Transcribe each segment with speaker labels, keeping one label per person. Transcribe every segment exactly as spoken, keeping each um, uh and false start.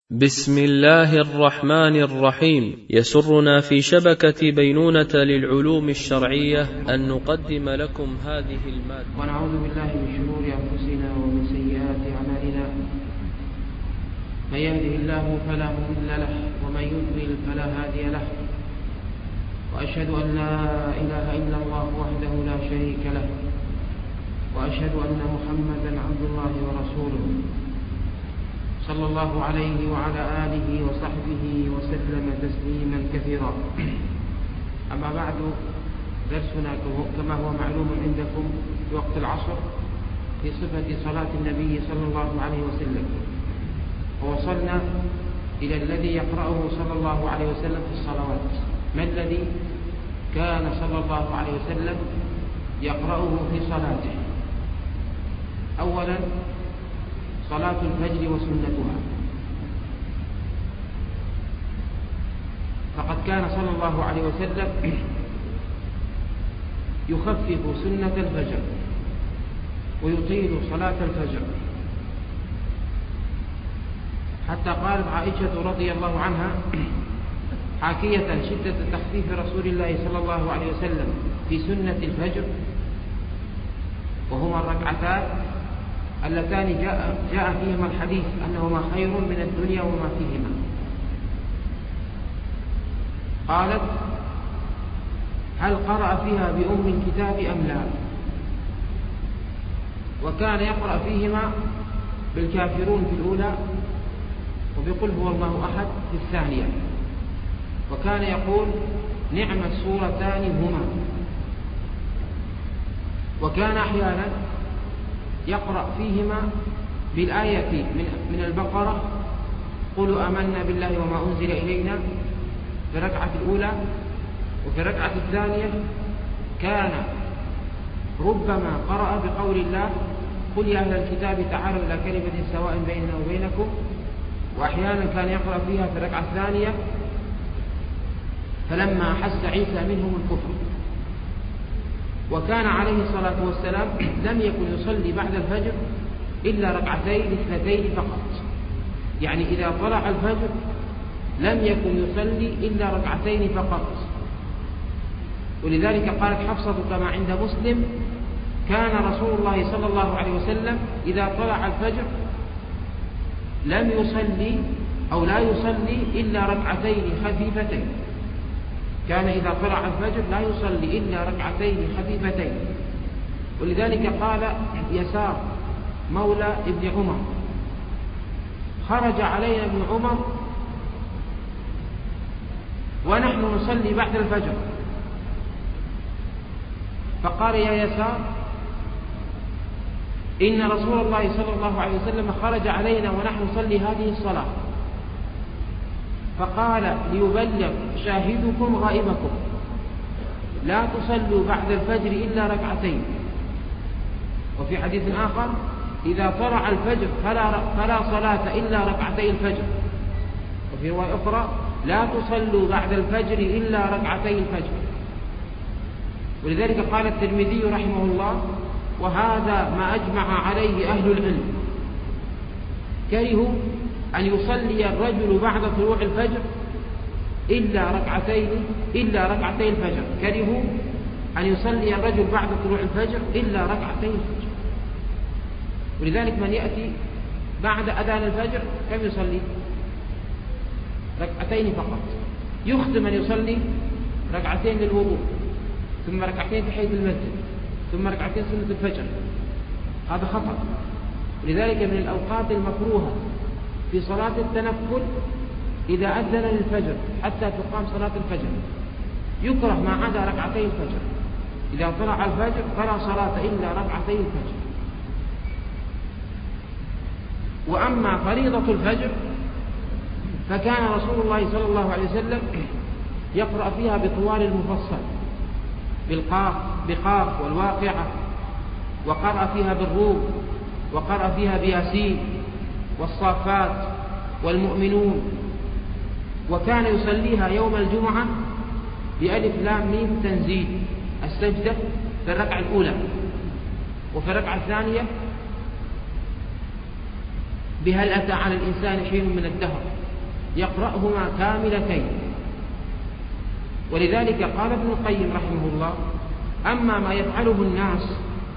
Speaker 1: بسم الله الرحمن الرحيم. يسرنا في شبكة بينونة للعلوم الشرعية أن نقدم لكم هذه المادة.
Speaker 2: ونعوذ بالله من شرور أنفسنا ومن سيئات أعمالنا، من يهده الله فلا مضل له ومن يضلل فلا هادي له، وأشهد أن لا إله إلا الله وحده لا شريك له، وأشهد أن محمدا عبد الله ورسوله صلى الله عليه وعلى آله وصحبه وسلم تسليما كثيرا. أما بعد، درسنا كما هو معلوم عندكم في وقت العصر في صفة صلاة النبي صلى الله عليه وسلم، ووصلنا إلى الذي يقرأه صلى الله عليه وسلم في الصلوات. ما الذي كان صلى الله عليه وسلم يقرأه في صلاته؟ أولا صلاة الفجر وسنتها، فقد كان صلى الله عليه وسلم يخفف سنة الفجر ويطيل صلاة الفجر، حتى قالت عائشة رضي الله عنها حاكية شدة تخفيف رسول الله صلى الله عليه وسلم في سنة الفجر، وهما الركعتان اللتان جاء, جاء فيهما الحديث أنهما خير من الدنيا وما فيهما. قالت: هل قرأ فيها بأم الكتاب أم لا؟ وكان يقرأ فيهما بالكافرون في الأولى وبقل هو الله أحد في الثانية، وكان يقول: نعم السورتان هما. وكان أحيانا يقرأ فيهما بالآية من البقرة: قولوا آمنا بالله وما أنزل إلينا، في الركعة الأولى. وفي الركعة الثانية كان ربما قرأ بقول الله: قل يا أهل الكتاب تعالوا إلى كلمة سواء بيننا وبينكم. وأحيانا كان يقرأ فيها في الركعة الثانية: فلما أحس عيسى منهم الكفر. وكان عليه الصلاة والسلام لم يكن يصلي بعد الفجر إلا ركعتين اثنتين فقط، يعني إذا طلع الفجر لم يكن يصلي إلا ركعتين فقط. ولذلك قالت حفصة كما عند مسلم: كان رسول الله صلى الله عليه وسلم إذا طلع الفجر لم يصلي أو لا يصلي إلا ركعتين خفيفتين. كان إذا طلع الفجر لا يصلي إلا ركعتين خفيفتين. ولذلك قال يسار مولى ابن عمر: خرج علينا ابن عمر ونحن نصلي بعد الفجر، فقال: يا يسار، إن رسول الله صلى الله عليه وسلم خرج علينا ونحن نصلي هذه الصلاة، فقال: ليبلغ شاهدكم غائبكم، لا تصلوا بعد الفجر إلا ركعتين. وفي حديث آخر: إذا طلع الفجر فلا, فلا صلاة إلا ركعتي الفجر. وفي رواية أخرى: لا تصلوا بعد الفجر إلا ركعتي الفجر. ولذلك قال الترمذي رحمه الله: وهذا ما أجمع عليه أهل العلم. كرهوا أن يصلي الرجل بعد طلوع الفجر إلا ركعتين إلا ركعتي الفجر. كرهوا أن يصلي الرجل بعد طلوع الفجر إلا ركعتي الفجر. ولذلك من يأتي بعد أذان الفجر كم يصلي؟ ركعتين فقط. يختم أن يصلي ركعتين للوضوء، ثم ركعتين تحية المسجد، ثم ركعتين سنة الفجر. هذا خطأ. لذلك من الأوقات المكروهة في صلاة التنفل إذا أذن للفجر حتى تقام صلاة الفجر، يكره ما عدا ركعتي الفجر. إذا طلع الفجر فلا صلاة إلا ركعتي الفجر. وأما فريضة الفجر فكان رسول الله صلى الله عليه وسلم يقرأ فيها بطوال المفصل، بالقاف بقاف والواقعة، وقرأ فيها بالروم، وقرأ فيها بياسين والصافات والمؤمنون. وكان يصليها يوم الجمعة بألف لام ميم تنزيل السجدة في الركعة الأولى، وفي الركعة الثانية بهل أتى على الإنسان حين من الدهر يقرأهما كاملتين. ولذلك قال ابن القيم رحمه الله: أما ما يفعله الناس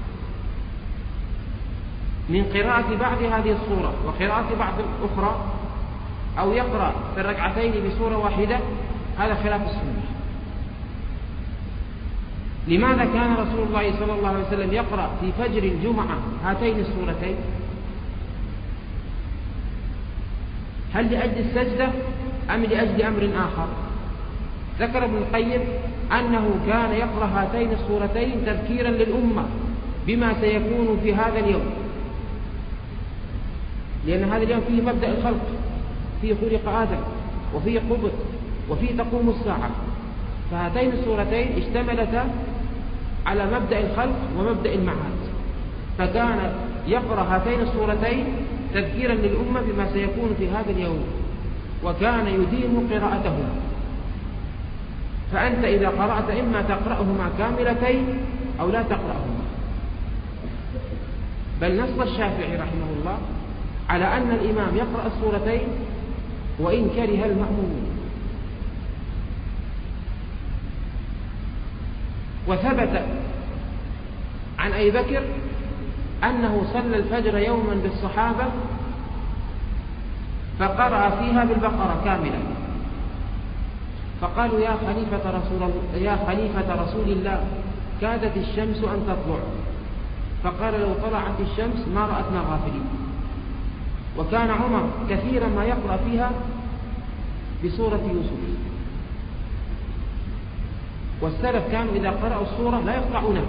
Speaker 2: من قراءة بعض هذه الصورة وقراءة بعض الأخرى، أو يقرأ في الركعتين بصورة واحدة، هذا خلاف السنة. لماذا كان رسول الله صلى الله عليه وسلم يقرأ في فجر الجمعة هاتين السورتين؟ هل لأجل السجدة أم لأجل أمر آخر؟ ذكر ابن القيم أنه كان يقرأ هاتين السورتين تذكيرا للأمة بما سيكون في هذا اليوم، لأن هذا اليوم فيه مبدأ الخلق، فيه خلق آدم، وفيه قبض، وفيه تقوم الساعة. فهاتين السورتين اشتملتا على مبدأ الخلق ومبدأ المعاد، فكان يقرأ هاتين السورتين تذكيرا للأمة بما سيكون في هذا اليوم، وكان يديم قراءتهما. فأنت إذا قرأت إما تقرأهما كاملتين أو لا تقرأهما. بل نص الشافعي رحمه الله على أن الإمام يقرأ السورتين وإن كره المأمومون. وثبت عن أبي بكر أنه صلى الفجر يوما بالصحابة فقرأ فيها بالبقرة كاملة، فقالوا: يا خليفة رسول الله يا خليفة رسول الله كادت الشمس أن تطلع. فقال: لو طلعت الشمس ما رأتنا غافلين. وكان عمر كثيرا ما يقرأ فيها بسورة يوسف. والسلف كانوا إذا قرأوا السورة لا يقطعونها.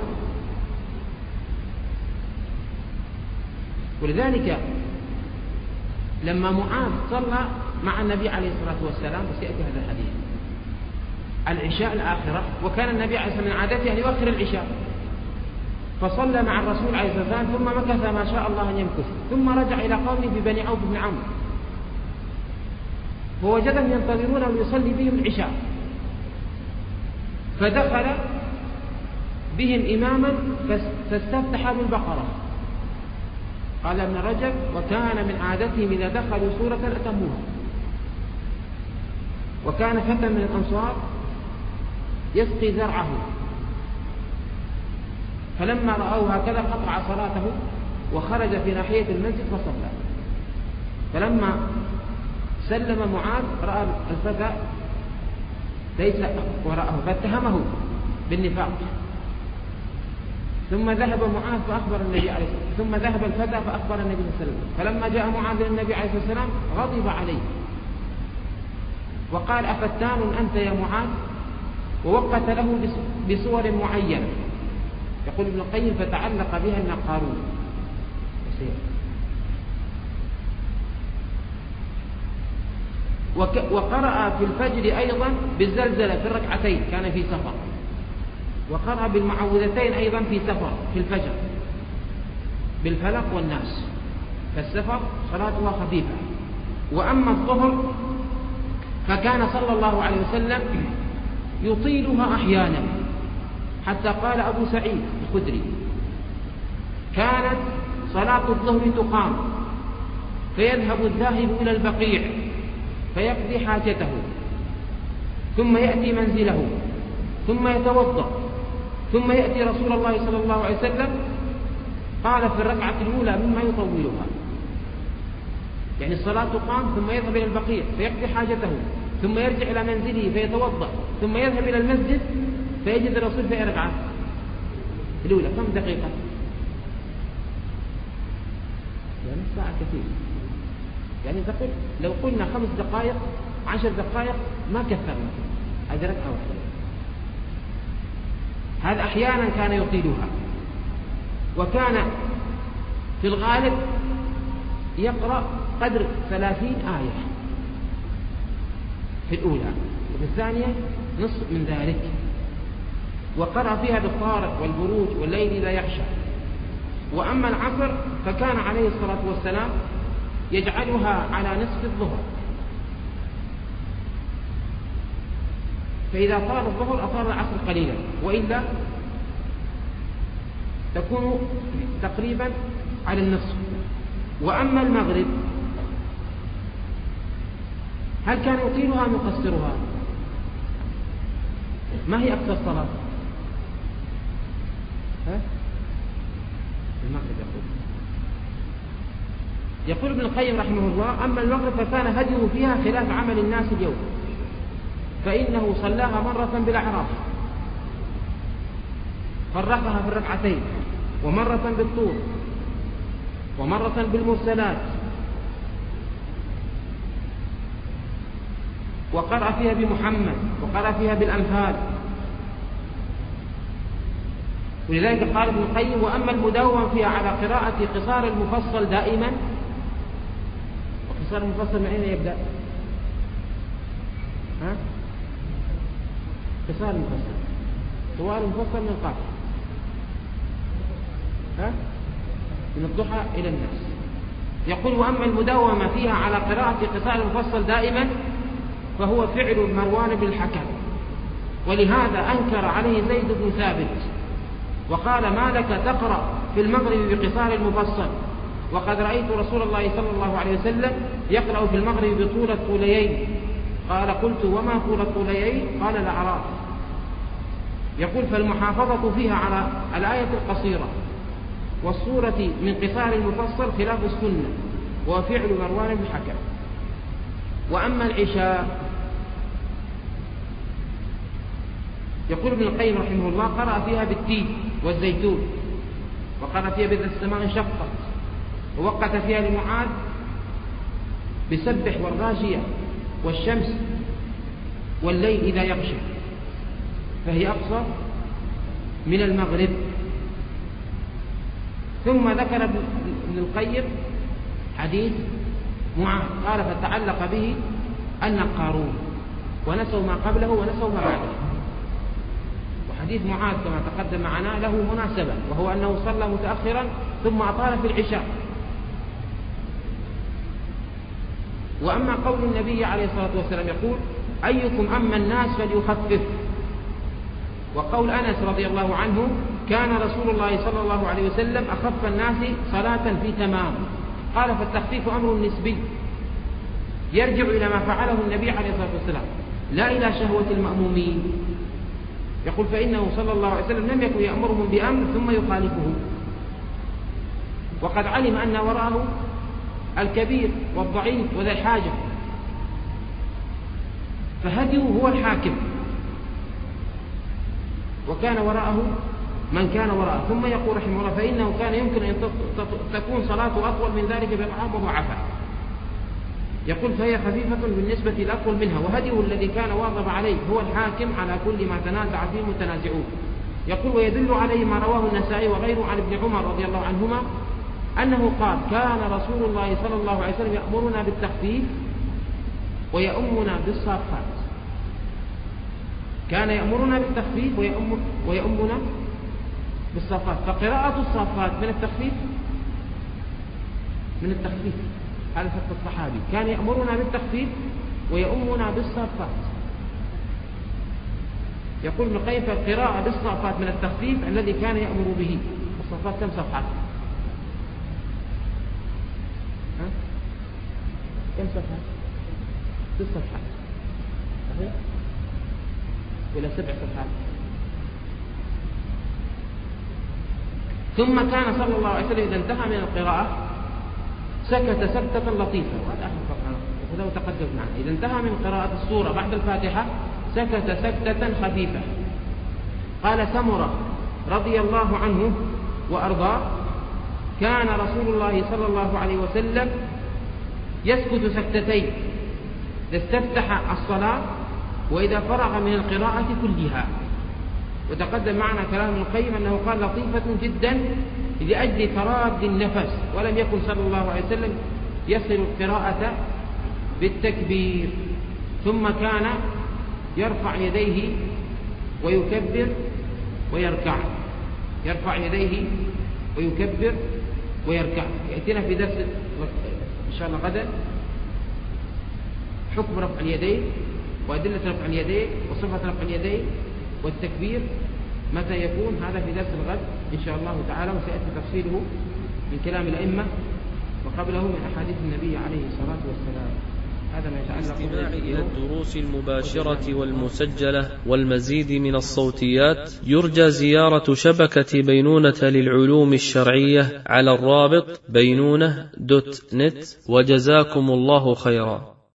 Speaker 2: ولذلك لما معاذ صلى مع النبي عليه الصلاة والسلام، وسيأتي هذا الحديث، العشاء الآخرة، وكان النبي عليه الصلاة والسلام من عادته أن يؤخر العشاء، فصلى مع الرسول عليه الصلاة والسلام ثم مكث ما شاء الله أن يمكث، ثم رجع إلى قومه في بني عوف بن عمرو، ووجدهم ينتظرونه ليصلي بهم العشاء، فدخل بهم إماما فاستفتح بالبقرة. قال ابن رجب: وكان من عادتهم إذا دخلوا سورة أتموها. وكان فتى من الأنصار يسقي زرعه، فلما رأوه هكذا قطع صلاته وخرج في ناحية المسجد فصلى. فلما سلم معاذ رأى الفتى ليس وراءه فاتهمه بالنفاق، ثم ذهب معاذ فأخبر النبي عليه الصلاة والسلام، ثم ذهب الفتى فأخبر النبي صلى الله عليه وسلم. فلما جاء معاذ للنبي عليه الصلاة والسلام غضب عليه وقال: أفتان أنت يا معاذ؟ ووقت له بصور معينة. يقول ابن القيم: فتعلق بها من قارون. وقرأ في الفجر أيضا بالزلزلة في الركعتين، كان في سفر. وقرأ بالمعوذتين أيضا في سفر في الفجر بالفلق والناس، فالسفر صلاتها خفيفة. وأما الظهر فكان صلى الله عليه وسلم يطيلها أحيانا، حتى قال أبو سعيد الخدري: كانت صلاة الظهر تقام فيذهب الذاهب إلى البقيع فيقضي حاجته، ثم يأتي منزله، ثم يتوضأ، ثم يأتي رسول الله صلى الله عليه وسلم. قال: في الركعة الأولى مما يطولها، يعني الصلاة تقام ثم يذهب إلى البقيع فيقضي حاجته، ثم يرجع إلى منزله فيتوضأ، ثم يذهب إلى المسجد فيجد الرسول في ركعة الأولى كم دقيقة؟ يعني ساعة كثير. يعني تقول لو قلنا خمس دقائق عشر دقائق ما كثرنا، هذه ركعة واحدة. هذا أحيانا كان يطيلها، وكان في الغالب يقرأ قدر ثلاثين آية في الأولى، وفي الثانية نصف من ذلك. وقرأ فيها بالطارق والبروج والليل إذا يغشى. وأما العصر فكان عليه الصلاة والسلام يجعلها على نصف الظهر، فإذا طال الظهر أطال العصر قليلا، وإلا تكون تقريبا على النصف. وأما المغرب هل كان يطيلها أم يقصرها؟ ما هي أقصر صلاة؟ ها؟ المغرب. يقول يقول ابن القيم رحمه الله: أما المغرب فكان هديه فيها خلاف عمل الناس اليوم، فإنه صلاها مرة بالأعراف فرقها في الركعتين، ومرة بالطور، ومرة بالمرسلات، وقرأ فيها بمحمد، وقرأ فيها بالأنفال. ولذلك قال ابن القيم: وأما المداوم فيها على قراءة قصار المفصل دائما. وقصار المفصل من أين يبدأ؟ ها؟ قصار المفصل طوال المفصل من قاف، ها؟ من الضحى إلى الناس. يقول: وأما المداومة فيها على قراءة قصار المفصل دائما فهو فعل مروان بن الحكم، ولهذا أنكر عليه زيد بن ثابت وقال: ما لك تقرأ في المغرب بقصار المفصل، وقد رأيت رسول الله صلى الله عليه وسلم يقرأ في المغرب بطول الطوليين. قال: قلت: وما طول الطوليين؟ قال: الأعراف. يقول: فالمحافظة فيها على الآية القصيرة والصورة من قصار المفصل خلاف السنة، وفعل مروان بن الحكم. وأما العشاء، يقول ابن القيم رحمه الله: قرأ فيها بالتين والزيتون، وقرأ فيها بإذا السماء انشقت، ووقت فيها لمعاذ بسبح والغاشية والشمس والليل إذا يغشى، فهي أقصر من المغرب. ثم ذكر ابن القيم حديث معاذ، قال: فتعلق به أن قارون، ونسوا ما قبله ونسوا ما بعده. وحديث معاذ كما تقدم معنا له مناسبة، وهو أنه صلى متأخرا ثم أطال في العشاء. وأما قول النبي عليه الصلاة والسلام يقول: أيكم أما الناس فليخفف، وقول أنس رضي الله عنه: كان رسول الله صلى الله عليه وسلم أخف الناس صلاة في تمام. قال: فالتخفيف أمر نسبي يرجع إلى ما فعله النبي عليه الصلاة والسلام، لا إلى شهوة المأمومين. يقول: فإنه صلى الله عليه وسلم لم يكن يأمرهم بأمر ثم يخالفه، وقد علم أن وراءه الكبير والضعيف وذا الحاجة، فهديه هو الحاكم، وكان وراءه من كان وراءه. ثم يقول رحمه الله: فإنه كان يمكن أن تكون صلاته أطول من ذلك بأضعاف مضاعفة. يقول: فهي خفيفة بالنسبة للأطول منها، وهديه الذي كان واظب عليه هو الحاكم على كل ما تنازع فيه المتنازعون. يقول: ويدل عليه ما رواه النسائي وغيره عن ابن عمر رضي الله عنهما أنه قال: كان رسول الله صلى الله عليه وسلم يأمرنا بالتخفيف ويأمنا بالصافات. كان يأمرنا بالتخفيف ويأم ويأمنا بالصافات. فقراءة الصافات من التخفيف من التخفيف هذا فقه الصحابي، كان يأمرنا بالتخفيف ويأمنا بالصافات. يقول ابن القيم: فالقراءة بالصافات من التخفيف الذي كان يأمر به. الصافات كم صفحة؟ ها؟ كم صفحة؟ ست صفحات صحيح؟ ولا سبع صفحات؟ ثم كان صلى الله عليه وسلم إذا انتهى من القراءة سكت سكتة لطيفة، وهذا آخر فقرة وهذا تقدم معنا. إذا انتهى من قراءة السورة بعد الفاتحة سكت سكتة خفيفة. قال سمرة رضي الله عنه وأرضاه: كان رسول الله صلى الله عليه وسلم يسكت سكتتين إذا استفتح الصلاة وإذا فرغ من القراءة كلها. وتقدم معنا كلام ابن القيم أنه قال لطيفة جدا لأجل تراد النفس، ولم يكن صلى الله عليه وسلم يصل القراءة بالتكبير، ثم كان يرفع يديه ويكبر ويركع، يرفع يديه ويكبر ويركع. يأتينا في درس إن شاء الله غدا حكم رفع اليدين وأدلة رفع اليدين وصفة رفع اليدين والتكبير متى يكون، هذا في درس الغد إن شاء الله تعالى، وسيأتي تفصيله من كلام الأئمة وقبله من أحاديث النبي عليه الصلاة والسلام. هذا ما يتعلق
Speaker 1: بالاستماع إلى الدروس المباشرة والمسجلة والمزيد من الصوتيات يرجى زيارة شبكة بينونة للعلوم الشرعية على الرابط بينونة دوت نت. وجزاكم الله خيرا.